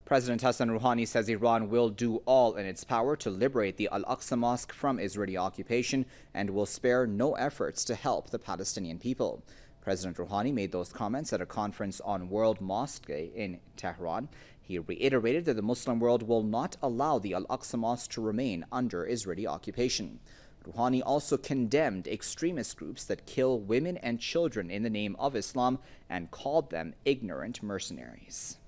President Hassan Rouhani says Iran will do all in its power to liberate the Al-Aqsa Mosque from Israeli occupation and will spare no efforts to help the Palestinian people. President Rouhani made those comments at a conference on World Mosque Day in Tehran. He reiterated that the Muslim world will not allow the Al-Aqsa Mosque to remain under Israeli occupation. Rouhani also condemned extremist groups that kill women and children in the name of Islam and called them ignorant mercenaries.